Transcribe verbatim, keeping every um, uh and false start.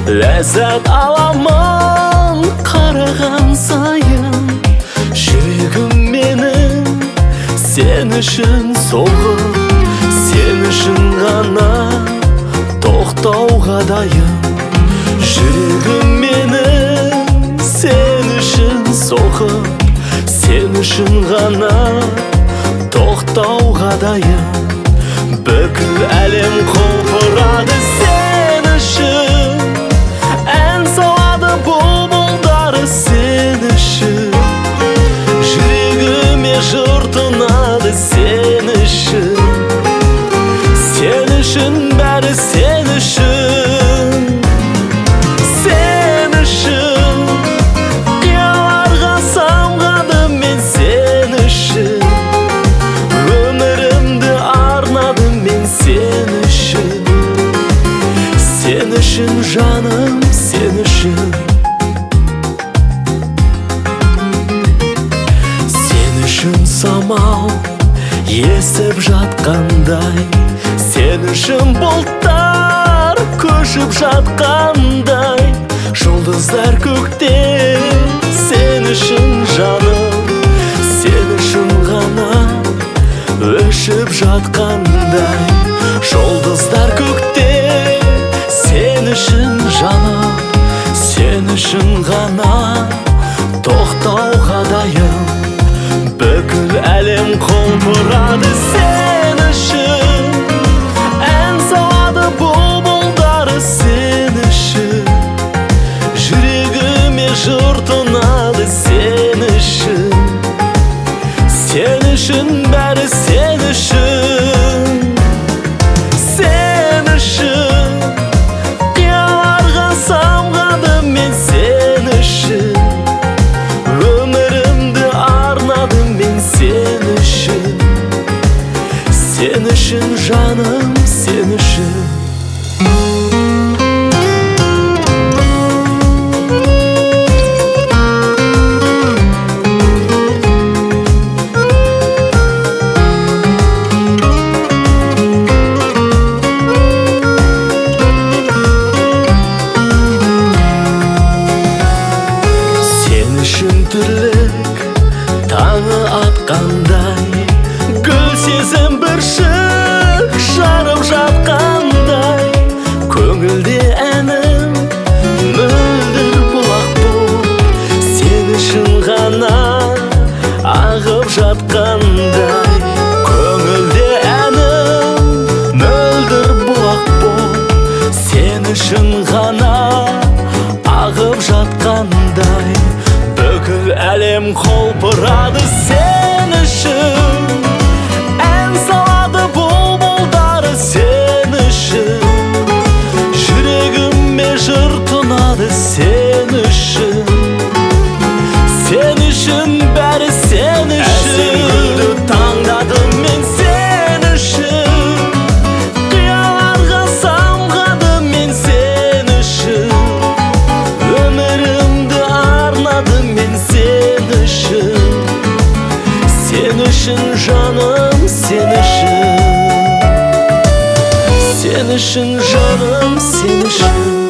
Ләззәт аламын қараған сайын. Жүрегім менің сен үшін соғып, сен үшін ғана тоқтауға дайын. Жүрегім менің сен үшін соғып, сен үшін ғана тоқтауға дайын. Бүкіл әлем құлпырады сен үшін, ән салады бұлбұлдары сен үшін. Жүрегіме жыр тұнады сен үшін. Сен үшін бәрі сен үшін. Сен үшін қияларға самғадым мен сен үшін. Өмірімді арнадым мен сен үшін. Сен үшін жаным, сен үшін. Сен үшін самал есіп жатқандай, сен үшін бұлттар көшіп жатқандай, жұлдыздар көкте сен үшін жаным, сен үшін ғана өшіп жатқандай. Жұлдыздар көкте сен үшін жаным, сен үшін ғана тоқтауға дайын. Бүкіл әлем құлпырады сен үшін, ән салады бұлбұлдары сен үшін. Жүрегіме жыр тұнады сен үшін. Сен үшін бәрі сен үшін. Сен үшін қияларға самғадым мен сен үшін. Өмірімді арнадым мен сен үшін. Сен үшін жаным, сен үшін. Түрлік таңы атқандай, гүл сезім бір шық жарып жатқандай. Көңілде әнім мөлдір бұлақ бұл, сен үшін ғана ағып жатқандай. Көңілде әнім мөлдір бұлақ бұл, сен үшін ғана ағып жатқандай. Бүкіл әлем құлпырады сен үшін, ән салады бұлбұлдары сен үшін. Жүрегіме жыр тұнады сен үшін. Сен үшін бәрі сен үшін. Әсем гүлді таңдадым мен сен үшін. Қияларға самғадым мен сен үшін. Өмірімді арнадым мен сен үшін. Сен үшін жаным, сен үшін. Сен үшін жаным, сен үшін.